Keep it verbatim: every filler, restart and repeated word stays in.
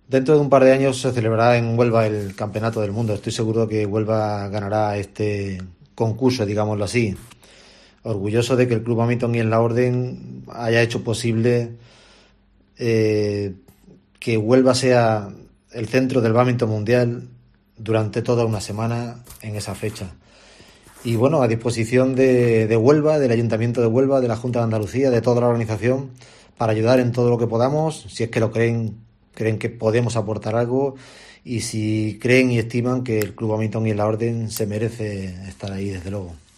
Dentro de un par de años se celebrará en Huelva el Campeonato del Mundo. Estoy seguro que Huelva ganará este concurso, digámoslo así. Orgulloso de que el Club Badminton y en la Orden haya hecho posible eh, que Huelva sea el centro del bádminton mundial durante toda una semana en esa fecha. Y bueno, a disposición de, de Huelva, del Ayuntamiento de Huelva, de la Junta de Andalucía, de toda la organización, para ayudar en todo lo que podamos, si es que lo creen, creen que podemos aportar algo, y si creen y estiman que el Club Badminton y en la Orden se merece estar ahí, desde luego.